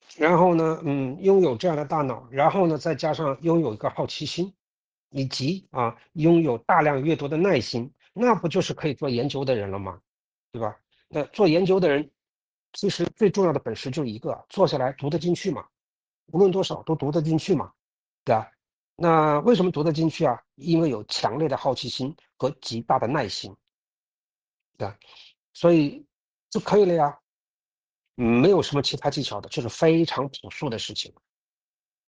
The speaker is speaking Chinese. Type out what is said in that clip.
然后呢，拥有这样的大脑，然后呢，再加上拥有一个好奇心，以及拥有大量阅读的耐心，那不就是可以做研究的人了吗？对吧？那做研究的人，其实最重要的本事就一个，坐下来读得进去嘛，无论多少都读得进去嘛，对吧？那为什么读得进去啊？因为有强烈的好奇心和极大的耐心，对吧？所以就可以了呀。没有什么其他技巧的，就是非常朴素的事情。